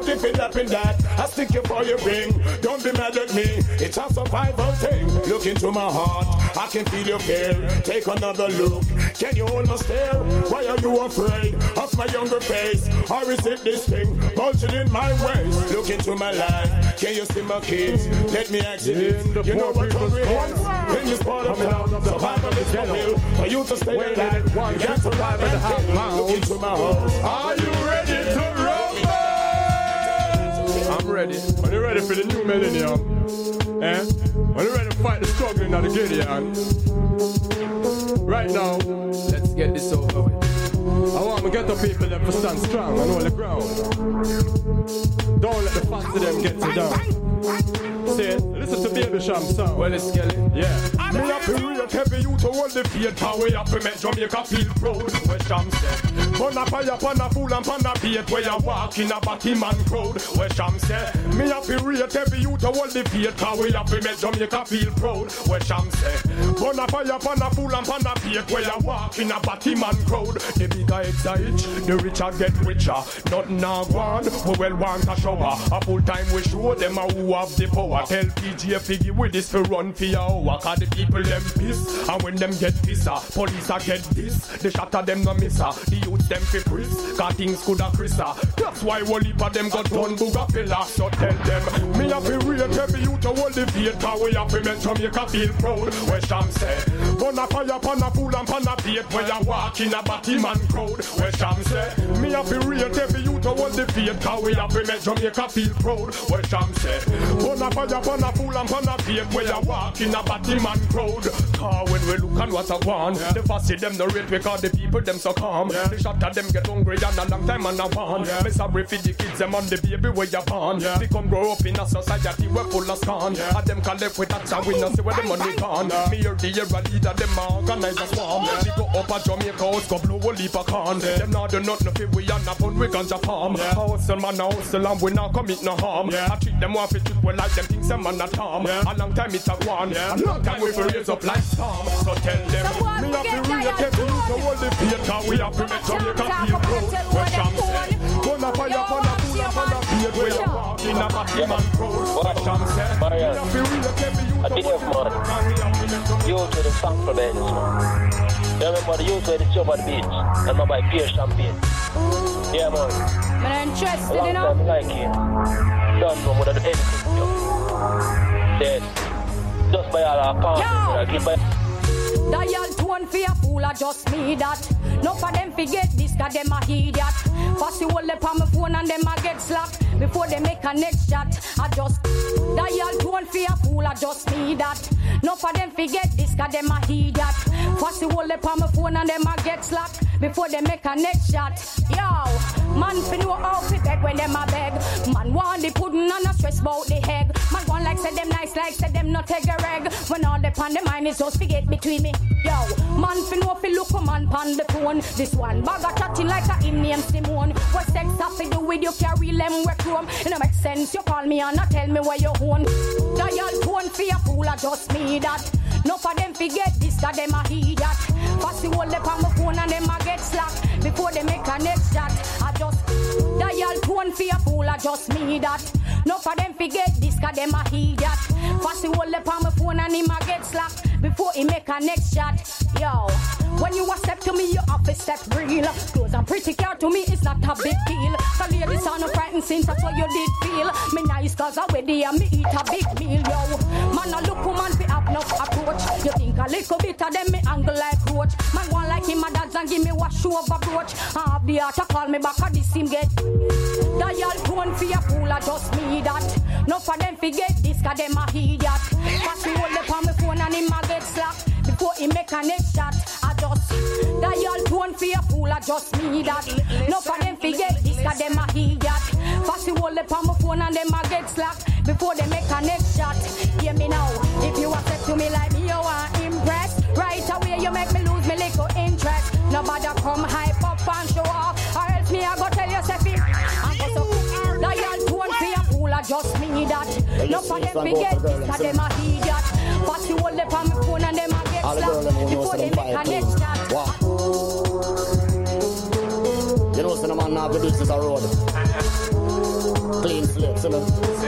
if it happen that I stick you for your ring. Don't be mad at me, it's a survival thing. Look into my heart, I can feel your fear. Take another look, can you hold my stare? Why are you afraid of my younger face? Or is it this thing bulging in my waist? Look into my life, can you see my kids? Let me ask you this, you know what hungry is? When you spot of love, survival is for real. For you to stay alive, you can't survive in the house. Look into my house. Are you ready to rumble? I'm ready. Are you ready for the new millennium? Eh? Are you ready to fight the struggling of the Gideon? Right now, let's get this over with. I want to get the people that stand strong and hold the ground. Don't let the fans of them get you down. See, listen to Baby Sham sound. Well, it's Kelly. Yeah. Me have to rate heavy you to hold the faith. How we have to make Jamaica feel proud. Where Sham said, burn a fire, pan a fool and pan a beat. Where you walk in a Batman crowd. Where Sham said, me have to rate heavy you to hold the faith. How we have to make Jamaica feel proud. Where Sham said, burn a fire, pan a fool and pan a beat. Where you walk in a Batman crowd. The bigger excites, the richer get richer. Nothing now gone, we well want a shower. A full time we show them who have the power. Tell PJ Figgy with this to run for your hour. Cause the people them piss, and when them get pisser, police a get this. The shatter them no misser, the youth them fi priss. Cause things coulda crisser. That's why one heap of them got done booga fella. So tell them, me have to rate every youth to hold the faith. Cause we have to make Jamaica feel proud. Where Sham say, burn a fire, pan a fool and pan a beat. Where you walk in a Batman crowd. Where Sham say, me have to rate every youth to hold the faith. Cause we have to make Jamaica feel proud. Where Sham say, burn a fire, pan a fool and pan a beat. Where you walk in a Batman crowd. Cause when we look and what I want, the fussy them no rate because the people them so calm. The shot at them get hungry and a long time and a want. Me sorry for the kids them on the baby where you born. They come grow up in a society where full of scorn. And them collect with that and we not see where the money gone. Me or the era leader them organize a swarm. We go up at Jamaica house go blow a leap of corn. Them not do nothing for we and up on we ganja farm. Hustle man a hustle and we not commit no harm. I treat them off it well like them things them man not harm. A long time it's a one. A long time we raise up like storm. So tell them, me have to read the you to hold the faith. Cause we have to make Jamaica feel proud. Where Sham said, gonna fire, gonna fool, and gonna beat. Where you walk in a Batman crowd. Where Sham said, me have to read the you to hold the faith. You to the funk for Benz, man. You remember the youth where the job at the beach and not buy beer champagne. Yeah, man. I'm interested, you know. Long time like you. Done from without anything, yo. Dead. Just buy all our cars. Give by. Dial tone for a fool, I just me that. No for them forget this, cause them a idiot. First you hold up on my phone and them a get slapped. Before they make a next shot, I just dial tone for a fool, I just me that. No for them forget this, cause them a idiot. First you hold up on my phone and them a get slapped. Before they make a next shot. Yo, man fi know how fi beg when them a beg. Man want the pudding and a stress about the egg. Man want like say them nice, like say them not take a reg. When all the pan the mind is just forget between me. Yo, man fi know fi look a man pan the phone. This one bag a chatting like a Indian Simone. What sex have to do with you carry them work home? It no make sense you call me and not tell me where you own. Dial tone fi a fool, I just me that. No for them forget this, cause them a idiot. First you hold up on my phone and them a get slapped. Before they make a next shot, I just dial tone for a fool, I just me that. No for them forget this, cause them a idiot. First you hold up on my phone and him a get slapped. Before he make a next shot. Yo, when you accept to me, you have to step real. Close and pretty care to me, it's not a big deal. So ladies are no frightened since that's what you did feel. Me nice cause I ready and me eat a big meal, yo. Man a look woman fi have no approach. You think a little bit of them me angle like roach. Man want like him a dance and give me wash over brooch. I have the heart to call me back, this him get. Dial tone for a fool, I just me that. No for them forget this, cause them a idiot. Pass me hold up on my phone and him a get slapped. Before he make a next shot, I just dial tone for a fool, I just me that. No for them forget this, cause them a idiot. Pass me hold up on my phone and them a get slapped. Before they make a next shot. Hear me now, if you accept to me like me, you want impress. Right away you make me lose me little interest. Nobody come hype up and show off. Or else me I go tell you Sefi. I'm go so dial tone for a fool, I just me that. No for them forget this, cause them a idiot. Pass you hold up on my phone and them a get slapped. Before they make a next shot. You know, son, man, now the business a road. Clean slate, see me?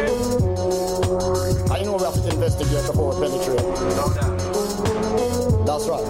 I know we have to investigate before we penetrate. That's right.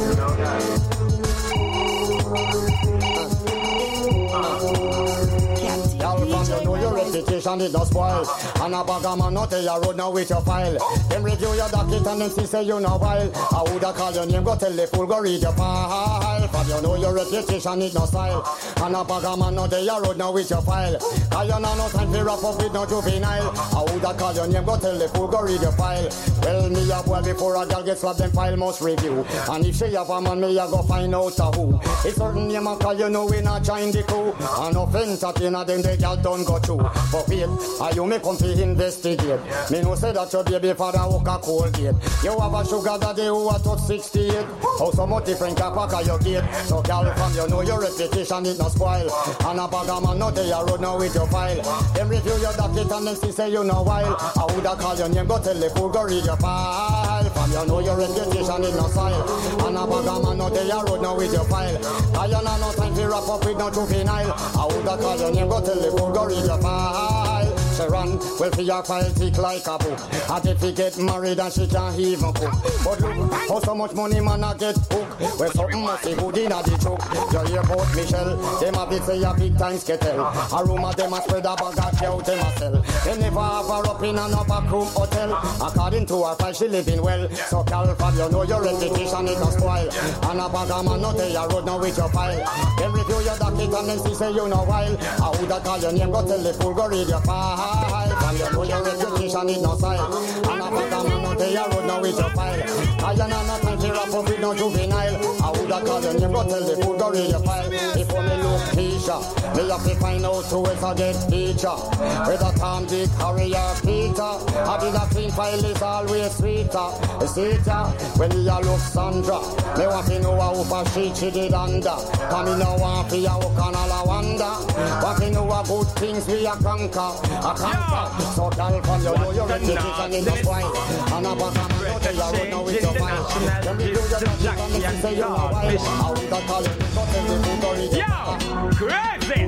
You know your reputation is not spoiled. And a bag of man not tell you road now with your file. Them review your docket and them see say you know while. I woulda call your name, go tell the fool, go read your file. For you know your reputation is no style. And a bag of man not tell you road now with your file. Cause you know no time to wrap up with no juvenile. I woulda call your name, go tell the fool, go read your file. Well, me a boy before a girl get slapped, them file must review. And if she have a man, me a go find out who. It's certain name a call, you know we not join the crew. And offense at in a them the girl don't go through. For faith, you may come to investigate. Me no say that your baby father walk a cold gate. You have a sugar daddy who a touch 68. How so much different can pack a your gate. So girl from you know your reputation it not spoil. And a bag of man not tell you road now with your file. Them review your docket and then see say you know while. I woulda call your name, go tell the fool, go read your file. From you know your reputation it not style. And a bag of man not tell you road now with your file. Cause you know no time to wrap up with no juvenile. I woulda call your name, go tell the fool, go read your file. She run, well for your file tick like a book. And if he get married and she can't even cook. But look, how so much money man a get hooked. Well something must be good in a the choke. You hear about Michelle, them a bit say a big time skettle. A rumor them a spread a bag of cow them a sell. They never have her up in an upper room hotel. According to her file she living well. So Calfab you know your reputation is not spoil. And a bag of man not tell you road now with your file. Them review your docket and then she say you know while. I woulda call your name, go tell the fool, go read your file. From you know your reputation is no style. And a bag of man not tell you road now with your file. I you know not time to wrap up with no juvenile. I woulda call your name, go tell the fool, go read your file. If only look teacher, me have to find out who is a get teacher. Whether Tom, Dick, Harry or Peter. I did a clean file is always sweeter. Sweeter, when you look Sandra, me want to know how far she did under. Come in now want to ya hook and all I wonder. Want to know what good things we a conquer. A conquer. So girl from you know your reputation in the point. And a back of man don't tell you road now with your file. When we do your docket and me say you know why. I would have called you, go tell the fool go read your file. Crazy!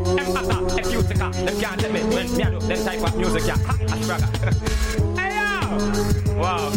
If you take a, them can't tell me when me a do them type of music, yeah. I struggle. Hey yo! Wow.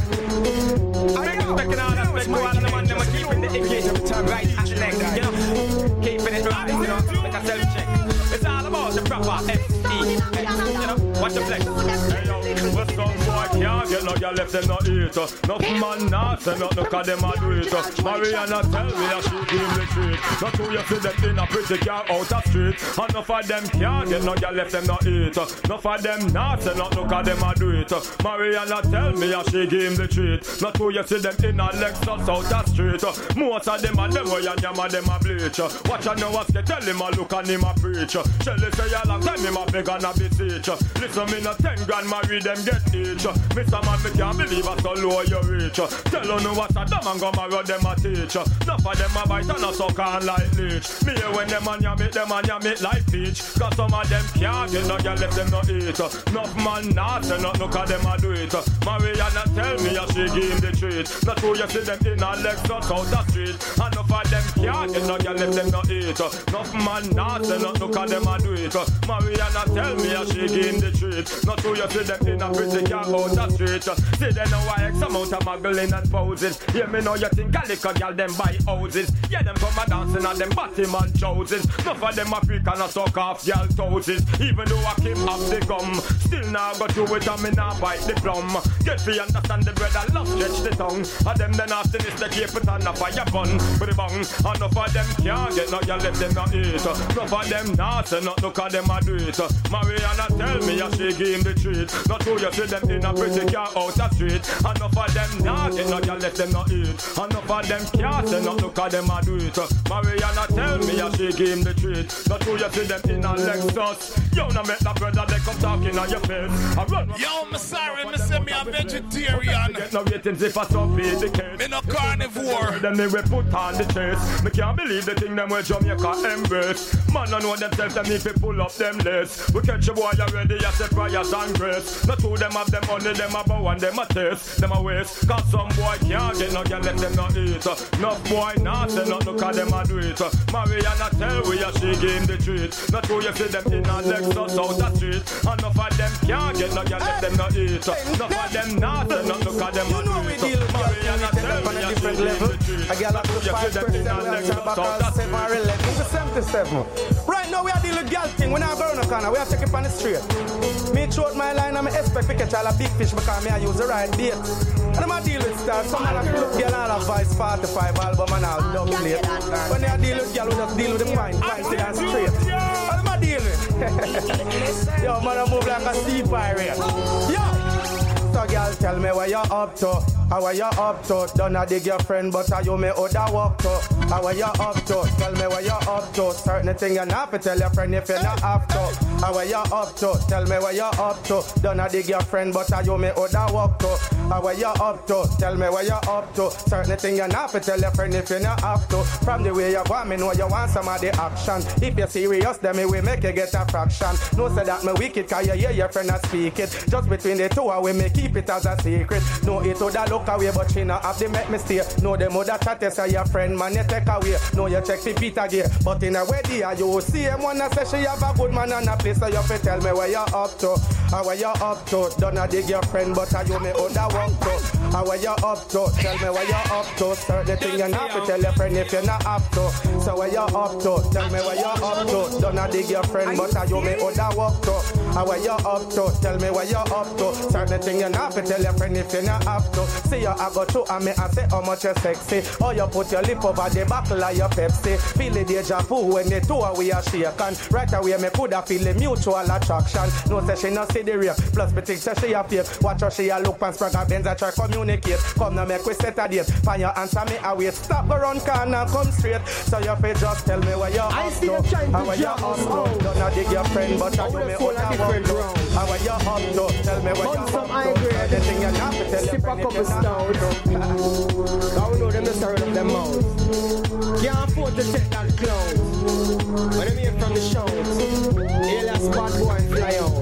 I'm expecting all that, but all of the man, them are keeping the engagement right at the neck, you know. Keeping it right, you know, like a self-check. It's all about the proper F-E-X, you know. Watch the flex. Hey yo, what's up, boy? Can't get no girl left them no eat. No man not say no, cause them a do it. Mariana tell me that she give the treat. Not who you see them in a pretty car out the street. And enough of them can't get no girl left them no eat. Enough of them not say no, cause them a do it. Mariana tell me that she give the treat. Not who you see them in a Lexus out the street. Most of them are them way and yam them a bleach. Watch and know what's they tell him a look and him a preach. Shelly say a long time him a beg and a beseech. Listen me no 10 grand marry them get each. Mr. Man me can't believe I so low you reach. Tell you know what's a dumb and go marry them a teach. Enough of them a bite and a suck on like leech. Me when them a yam it like peach. Cause some of them can't get no girl left them no eat. Enough man not say no cause them a do it. Mariana tell me that she give him the treat. Not who you see them in a Lexus out the street. And enough of them can't get no girl left them no eat. Enough man not say no cause them a do it. Mariana tell me that she give him the treat. Not who you see them in a pretty car out the street. See they know why X amount of muggling and poses. Yeah me know you think a little girl them buy houses. Yeah them come a dancing and them body man choices. Enough of them African a suck off y'all toes. Even though I came off the gum, still now go through it and me now bite the plum. Get fi understand the bread and love stretch the tongue. And them then after this they keep it on a fire bun for the bung. And enough of them can't get no y'all left them not eat. Enough of them not say not look at them a do it. Mariana tell me that she give him the treat. Not who you see them in a pretty car out the street. And enough of them not get no y'all left them not eat. And enough of them can't say not look at them a do it. Mariana tell me that she give him the treat. Not who you see them in a Lexus. Yo now make that brother they come talking on your face. I run. Yo me sorry, me say me a vegetarian. Get no ratings if I stop being the case. Me no carnivore. Them they will put on the chase. Me can't believe the thing them where Jamaica embrace. Man I know themselves them need to pull up them legs. We catch a boy already as a prayers and grace. Not two them have them money, them a bow and them a taste, them a waste. Cause some boy can't get no girl let them not eat. Enough boy not say not look at them a do it. Mariana tell we a she give him the treat. Not two you see them in a Lexus out the street. Enough of can't get no girl, let them not eat. Not for them not, not look at them. You know we deal with girls on a different level. A girl up to 5%, we are back at 7 or 11 to 77. Right now we are dealing with girl thing. We not burn no corner, we are taking it on the street. Me throughout my line, I'm expect to catch all a big fish because me I use the right bait. And I'm a deal with stars. Some of them look girl and have Vice 45 album and all dub plate. When they are deal with girl, we just deal with the point and straight. What am I dealing with? Yo, man, I move like a sea pirate. Yo! So girl, tell me where you up to. How are you up to? Don't I dig your friend, but are you me other walk to? How are you up to? Tell me where you up to. Certain thing you not to tell your friend if you not have to. How are you up to? Tell me where you up to. Don't I dig your friend, but are you me other walk to? How are you up to? Tell me where you up to. Certain thing you not to tell your friend if you not have to. From the way you want me know you want some of the action. If you're serious, then me will make you get a fraction. No say that me wicked, cause you hear your friend not speak it. Just between the two, we may keep it as a secret. No, it would look away, but she not have the make me stay. No, the mother chat say your friend, man, you take away. No, you check for Peter gear. But in a wedding, you see him one say she have a good man and a place, so you fi tell me where you up to. How are you up to? Don't I dig your friend, but are you me other walk to? How are you up to? Tell me where you up to. Certain thing you not to tell your friend if you not up to. So where you up to? Tell me where you up to. Don't I dig your friend, but are you me other walk to? How are you up to? Tell me where you up to. Certain thing you not to tell your friend if you not have to. See you I go through and me I say how much you sexy. Or you put your lip over the buckle of your Pepsi. Feel the deja vu when the two we are shaking. Right away me coulda feel the mutual attraction. No say she not see the real. Plus me think say she a fake. Watch how she a look and sprag a Benz a try communicate. Come now make we set a date. Find your answer me away. Stop go run corner come straight. So you fi just tell me where you up to. How are you up to? Don't not dig your friend but I do me own a walk to. How are you up to? Tell me where you up to. The thing you not to tell your friend if you not up to. I know them just turn up them mouths. Can't afford to take that clothes. When I'm here from the shows, alias bad boy and fly out.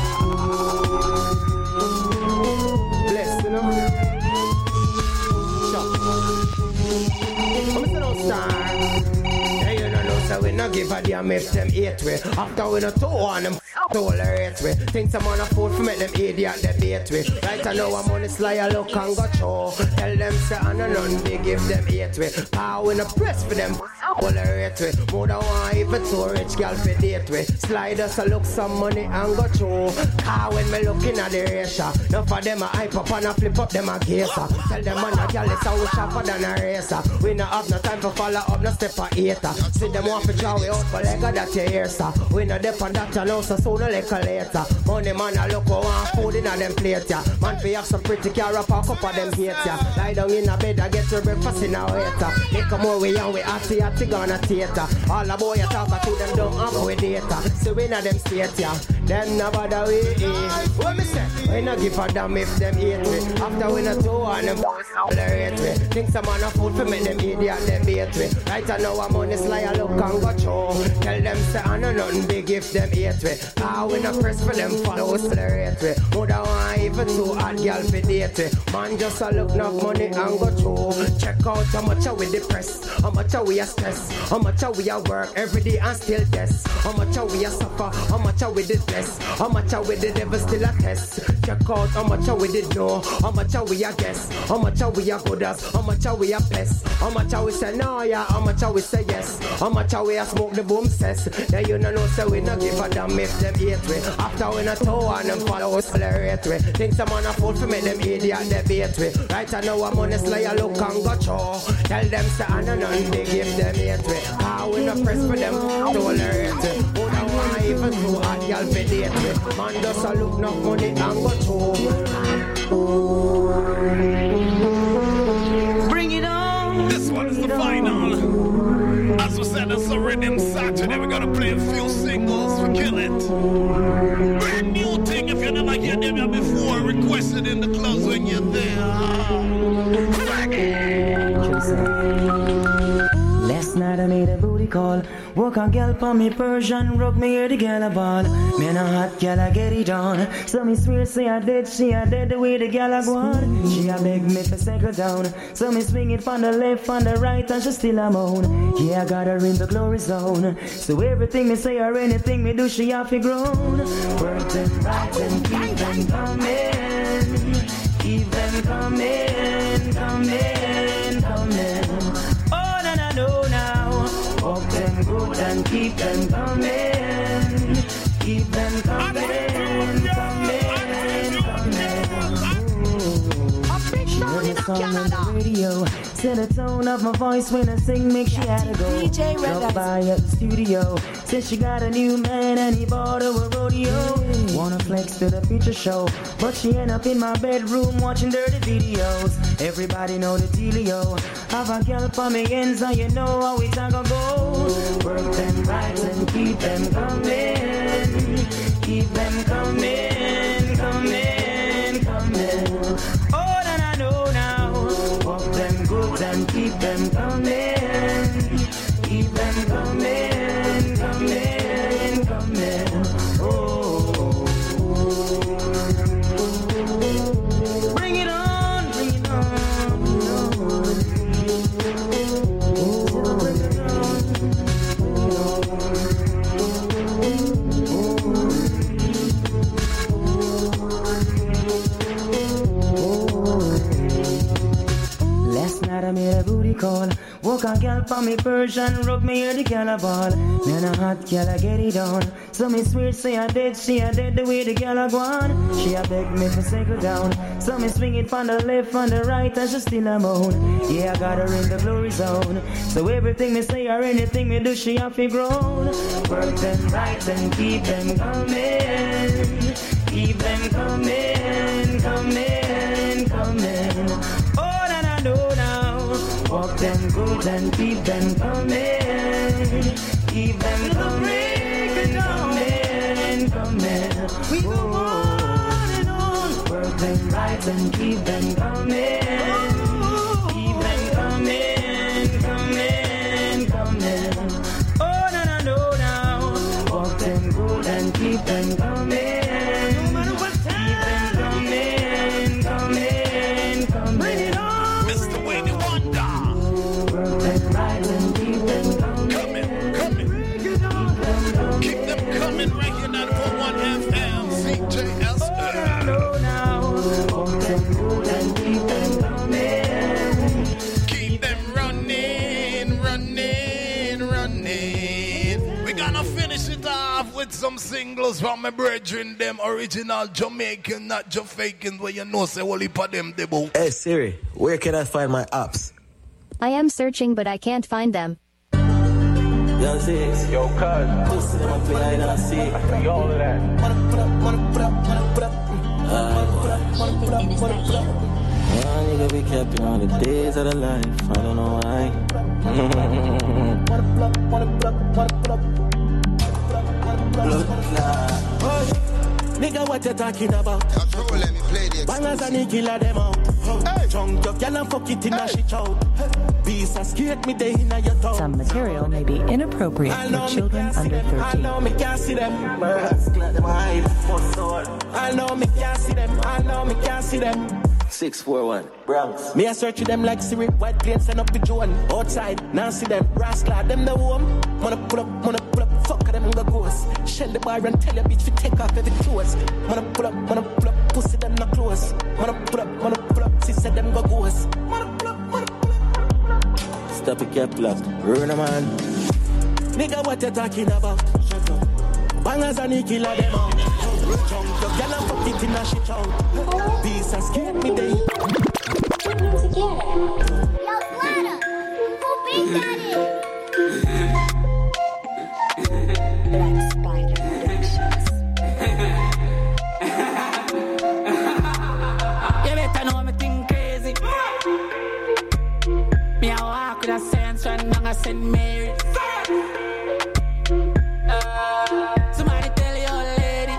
Bless, you know. Shut. I'm a no star. Hey, you don't know, so we not give a damn if them hate we. After we not two on them. Tolerate we. Think some on a food for make them idiot debate we. Right I know I'm on the sly, I look and go show. Tell them say I know none big if them hate we. Power in the press for them tolerate we. More than one even two rich girl for date we. Slide us a look some money and go show. Car when me looking at the racer. None for them a hype up and a flip up them a gazer. Tell them man a girl is a sharper than a racer. We not have no time for follow up no step a hater. See them want to draw we out for leg of that you hear sir. We not depend that and also so no like a later. Money man a look for one food in a them plate ya. Man fi have some pretty car up a cup of them hate ya. Lie down in a bed and get your breakfast in a waiter. They come more we and we atty gonna theater. All the boy you talk to them don't have with data. So we not them state ya. Them no bother we what me say? We not give a damn if them hate me. After we not two and them boys tolerate me. Think some man a food for make them idiot them bait me. Right I know I'm on this lie I look and go show. Tell them say I know nothing big if them hate me. We not press for them followers tolerate we. More than one even two hard girl for date we. Man just a look enough money and go through. Check out how much are we depressed. How much are we a stress. How much are we a work every day and still test. How much are we a suffer. How much are we did bless. How much are we the devil still a test. Check out how much are we did know. How much are we a guess. How much are we a good as. How much are we a pest. How much are we say no yeah. How much are we say yes. How much are we a smoke the boom cess. Now you know say we not give a damn if them hate we. After we not toe and them follow us tolerate we. Think some man a fool for make them idiot debate we. Right I know I'm on this lie I look and go show. Tell them say I know none they give them hate we. How we not press for them tolerate we. Who don't want even two hard girl for date we. Man does a look enough money and go show. Bring it on. This one is the final. As we said, it's a rhythm Saturday. We're gonna play a few singles for Kill It. Brand new thing. If you never heard them before, requested in the clubs when you're there. Last night I made a booty call. Walk a girl for me Persian rug, me hear the girl a ball. Me and a hot girl I get it on. So me swear say I dead, she a dead the way the girl a go on. She a beg me to settle down. So me swing it from the left, from the right, and she still a moan. Yeah, I got her in the glory zone. So everything me say or anything me do, she have to grown. Work them right and keep them coming. Keep them coming, coming, coming. Oh, no, now. Walk them good and keep them coming. Keep them coming, coming, coming. On the radio, set the tone of my voice when I sing, make she had to go. DJ Drop by at the studio, said she got a new man and he bought her a rodeo. Wanna flex to the feature show, but she end up in my bedroom watching dirty videos. Everybody know the dealio. Have a girl for me ends and you know how it's gonna go. Work them right and keep them coming. Keep them coming, coming, coming. Oh, I know now. Walk them good and keep them coming. Keep them coming, coming, coming. Oh. Bring it on, bring it on. Bring it on. Last night I made a booty call. Walk a girl for me Persian rug, me hear the girl a ball. Man a hot girl I get it on. So me swear say I dead, she a dead the way the girl a go on. She a beg me to settle down. So me swing it from the left, from the right, and she still a moan. Yeah, I got her in the glory zone. So everything me say or anything me do, she have to grown. Work them right and keep them coming. Keep them coming, coming, coming. Oh, I know now. Walk them good and keep them coming. Keep them coming, coming, coming. We go on and on. Work them right and keep them coming. Keep them coming, coming, coming. Oh, I know now. Walk them good and keep them coming. Some singles from my brethren, them original Jamaican, not Jamaican, where you know say only for them they both. Hey Siri, where can I find my apps? I am searching but I can't find them. Yo, sis. Yo, cuz. I see all of that. Nigga, we kept all the days of the life. I don't know why. Nigga, what you talking about? Let me play the bangers and killer them out. Drunk your girl and fuck it in a shit out. Beast and skate me day in your toe. Some material may be inappropriate for children under 13. I know me can't see them. I know me can't see them. I know me can't see them. 641 Bronx. Me a search them like Siri. White plane send up the Joan. Outside, now see them. Rascal, them the home. Wanna pull up, fuck them the ghost. Shell the bar and tell your bitch to take off every clothes. Wanna pull up, pussy them not close. Wanna pull up, sister them go ghost. Wanna pull up. Stop it, get locked. Run a man. Nigga, what you talking about? Shut up. Bangers and killer them out. Jump your girl and fuck it in a shit out. Peace and skate me day. Yo, Slaughter, who beat that Black Spider Productions. You better know me think crazy. Me a walk with a sense when I send Mary. Somebody tell your lady.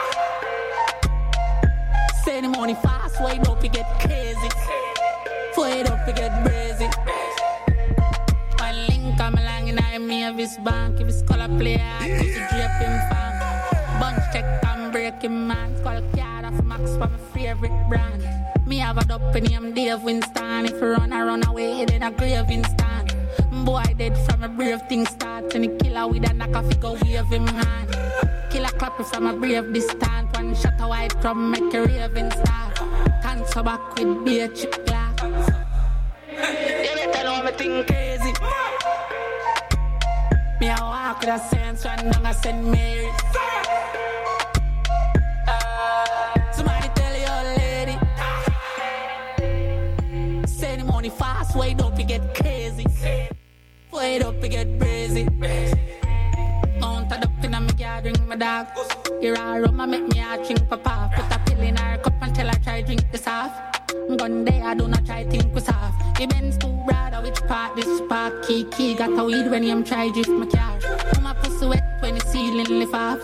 Send the money fast, wait up to get crazy. Wait up to get crazy. One link come along and I Mavis Bank. If it's color player, pussy drape him fan. Bunch check and break him man. Skull card of Max for my favorite brand. Me have a dope name Dave Winston. If you run away, then a grave instant. Boy dead from a brave thing start. And the killer with a knock off, he go wave him hand. Killer clap from a brave distant. One shot a white drum make a raving start. Cancer back with beer chip glass. You better know me think crazy. Me a walk with a sense when I send Mary. Somebody tell your lady. Send the money fast, wait up you get crazy. Wait up you get crazy. Mounted up in a me yard, drink my dog. Here I rum, I make me a drink papa. Put a pill in her cup until I try drink this off. Gun day, I do not try think we soft. The Benz too broad, which part this spark? Key, got a weed when him try drift my car. My pussy wet when the ceiling lift off.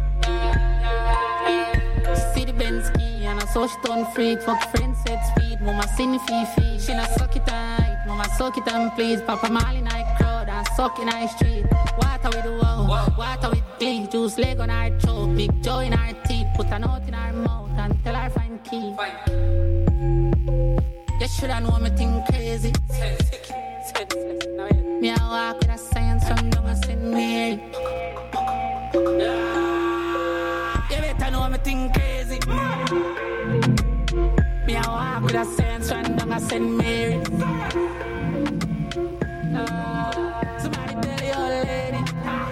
See the Benz key, and I saw she turn freak. Fuck friends said speed, mama sing fifi. She not suck it tight, mama suck it and please. Papa Molly night crowd and suck in our street. Water with the wow, water with glee. Juice leg on our choke, big joy in our teeth. Put a note in our mouth and tell her find key. You shoulda know me think crazy. Me a walk with a science from down a St. Mary. You better know me think crazy. Me a walk with a science from down a St. Mary. Somebody tell your lady.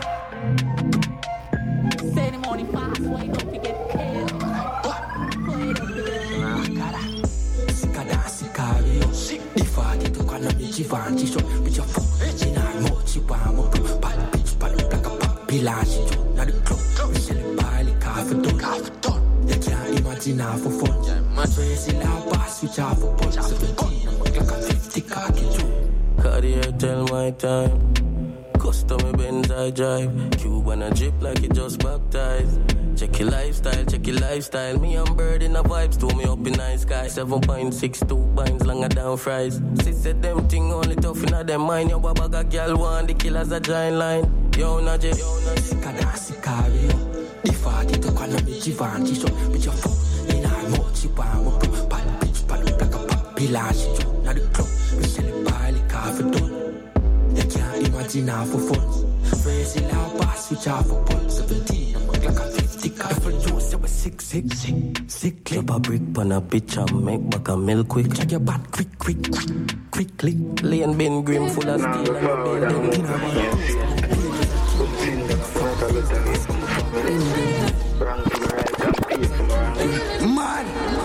Say the money fast, wait up you get crazy. Wait up you get the party to kind of be Givenchy, so with your phone, in our mochi, palm up, pal, bitch, pal, like a pilashi, now the club, we sell a pile, coffee done. You can't imagine half for fun. My crazy loud pass, switch half for punch, 17, like a 50 khaki joke. Cartier tell my time. Custom Benz I drive. Cube and a drip like it just baptized. Check your lifestyle. Me and Bird in the vibes, to me up in nice sky. 7.62 binds longer down fries. She said them thing only tough in them mind. Yo, babaga girl want the killers a giant line. Yo, Naje. Sikari. The party to call me Givenchy, so with your phone in our mochi, palm up, pal, bitch, pal, like a pilashi. Now the club, we sell a pile, coffee done. You can't imagine half for fun. Crazy loud pass, switch half for punch. 17, I'm like a 50 car. If I juice, you was sick. Club a brick on a bitch and make back a milk quick. Check your back quickly. Lane bin grim full of steel and a building. Man.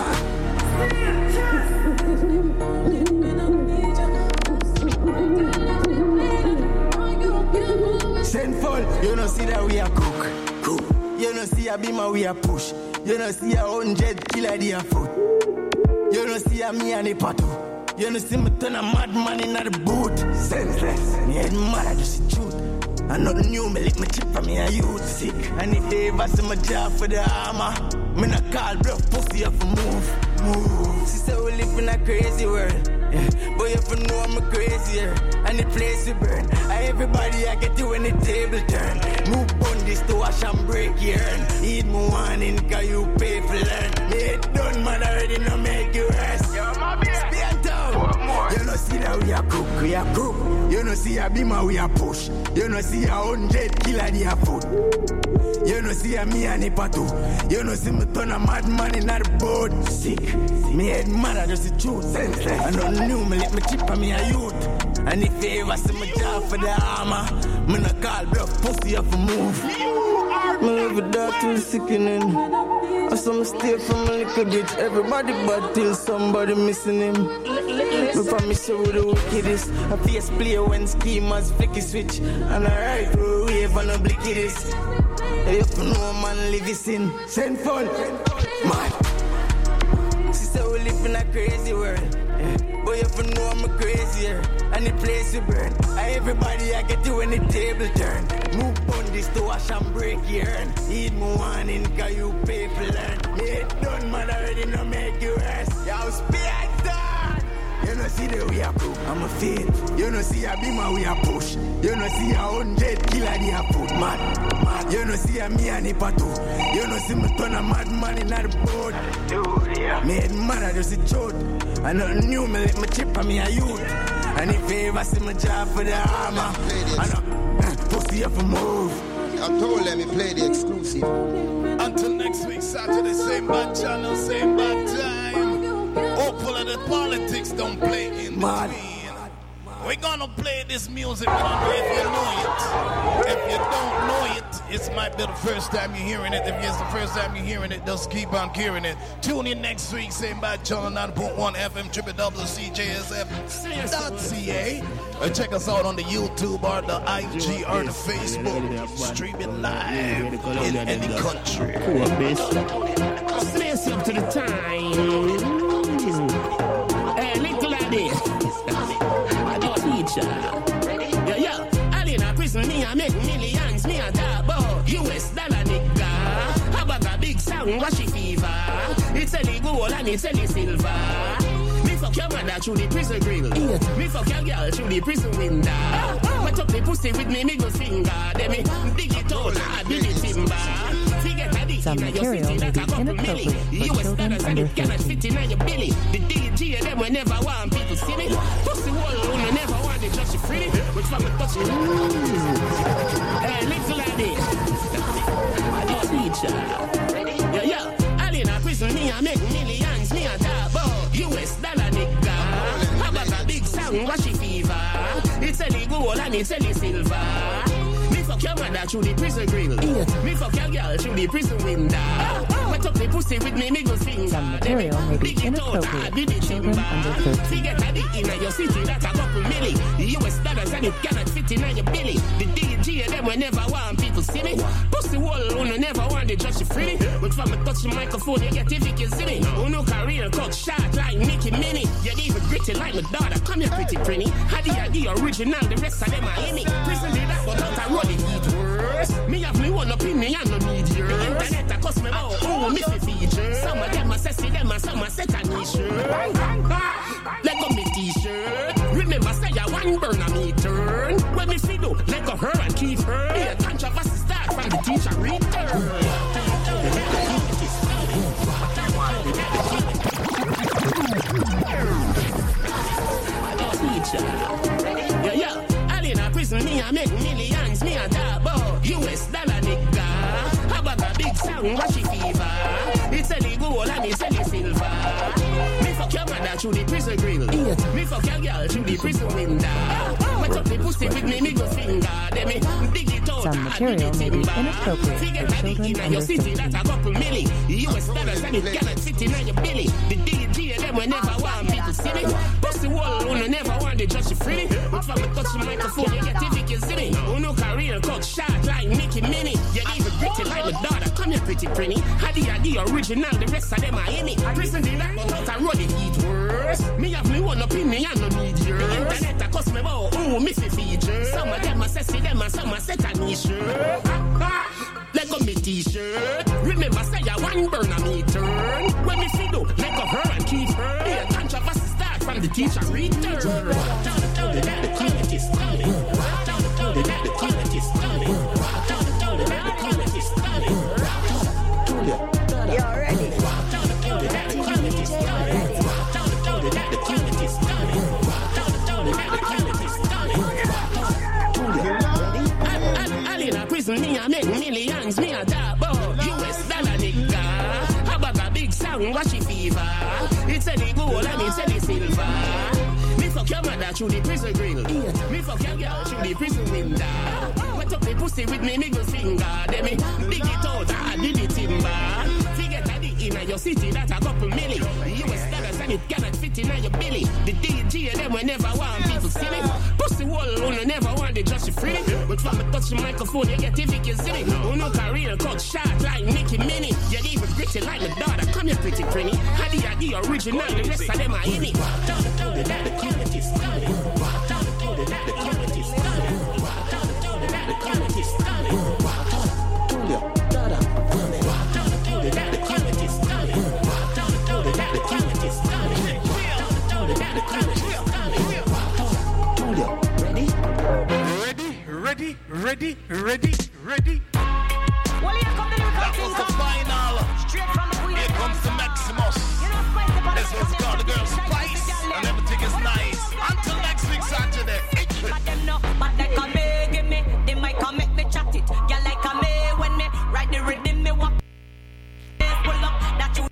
Sinful, you know see that we are cook. You know see a beamer we are push. You know see a 100 killer they are foot. You know see a me and a pato. You know see me turn a madman in the boot. Senseless, me head mad I just truth. And nothing new, me lick my chip from me and youth sick. And if they ever see my job for the armor, me not call bluff pussy up for move. She said we live in a crazy world. Yeah. But you ever know I'm crazier. And the place we burn. Everybody I get you when the table turn. Move on this to wash and break your earn. Eat more warning cause you pay for learn. Me it done man already no make you rest. Yo, my beer. Stand down. You know see that we are cook. You know see a beamer we are push. You know see a 100 killer they are foot. You know see a me and a pato. You know see me turn a madman in the boat. Sick. Me head mad I just the truth. Senseless. I don't know me let me chip on me a youth. And if you ever see my job for the armor, me not call bluff pussy up for move. Me live with that till sickening. I some stay from a little bit. Everybody bad till somebody missing him. Me promise you with the wickedest. A face play when schemers flicky switch. And I ride through wave and a blicky this. If no man live his sin, send fun. Man. She said we live in a crazy world. But you ever know I'm crazier. And the place we burn. Everybody I get you when the table turn. Move on this to wash and break your earn. Eat more warning cause you pay for learn. Me it done man already no make you rest. Yo, speak that. You know see the way I cook, I'm a fit. You know see a beamer we a push. You know see a 100 killer they a put. Mad. You know see a me and a patu. You know see me turn a madman in the boat. Dude, yeah. Made mad just a joke. I nothing new, me let me chip on me a youth. And if you ever see me job for the armor, I know pussy up a move. I told them he play the exclusive. Until next week, Saturday, same bad channel, same bad time. Hopefully the politics don't play in between. We're gonna play this music, I don't know if you know it. If you don't know it, it might be the first time you're hearing it. If it's the first time you're hearing it, just keep on hearing it. Tune in next week, same bad channel, 9.1 FM, www.cjsf.ca. Check us out on the YouTube or the IG or the Facebook. Streaming live in any country. Space up to the time. Hey, little lady. Yeah, all in a prison, me I make millions, me a talk about US dollar nigga. I bag a big sound, wash it fever. It's a gold and it's a silver. Me fuck your mother through the prison grill. Me fuck your girl through the prison window. Wet up the pussy with me middle finger. Then me dig it out, I build it timber. Some material may be inappropriate for children under 13. The DJ them will never want people see me. Pussy wall who never want to touch you free. Which from the touch you. Hey, little lady. I don't teacher. Yeah. All in a prison, me I make millions, me a talk about US dollar nigga. I bag a big sound, wash it fever. It's a gold and it's a silver. Fuck your mother through the prison grill. Me fuck your girl through the prison window. Wet up the pussy with me middle finger. Some material may be inappropriate for children under 13. Forget a dick in your city, that's a couple milli. US dollars and it cannot fit in your belly. The DJ them will never want people see me. Pussy wall who never want to judge you free. But from a touch the microphone you get if you can see me. Who no career cut shot like Nicki Minnie. You even gritty like my daughter, come here pretty pretty. Had the original, the rest of them are in me. Prison did that but not a road. It worse. Me have me one opinion, I no need yours. The internet a cost me more, oh, me fi feature. Some of them a sassy, them a some a set a t-shirt. Let go me t-shirt. Remember say ya one burn a me turn. When me fi do, let go her and keep her. Yeah, controversy start from the teacher return. Yeah. All in a prison, me I make millions, me a talk about US dollar nigga. I bag a big sound, wash it fever. It's a gold and it's a silver. Me fuck your mother through the prison grill. Me fuck your girl through the prison window. Wet up the pussy with me middle finger. Then me dig it out. Some material may be inappropriate for children under 13. That's a couple milli. US dollars and it cannot fit in your belly. The DJ them will never want people see me. Pussy wall who never want to judge you free. But from a touch the microphone you get if you can see me. Who no career cut shot like Nicki Minnie. You even gritty like my daughter, come here pretty pretty. Had the original, the rest of them are in it. Prison did that but not a road it worse. Me have me one opinion, I no need yours. The internet a cost me more, oh, me fi feature. Some of them a sassy, them a some a set a t-shirt. Let go me t-shirt. Remember say ya one burn a me turn. When me fi do, let go her and keep her. Yeah, controversy start from the teacher return. The quality is coming. The quality is coming. You're ready. All in a prison, me I make millions, me a talk about US dollar nigga. I bag a big sound, wash it fever. It's a gold and it's a silver. Me fuck your mother through the prison grill. Me fuck your girl through the prison window. Wet up the pussy with me middle finger. Then me dig it out, I did it timber. Forget a dick in your city, that's a couple milli. US dollars and it cannot fit in your belly. The DJ them will never want people see me. Pussy wall who never want to judge you free. But from a touch the microphone you get if you can see me. Who no career cut shot like Nicki Minnie. You even gritty like my daughter, come here pretty pretty. Had the original, the rest of them are in it. The quality is coming. The quality is coming. The quality is coming. The quality is coming. Ready? Well, here come the lyrical That was the final. Straight from the Queen. Here comes the Maximus. You know, spice up on This was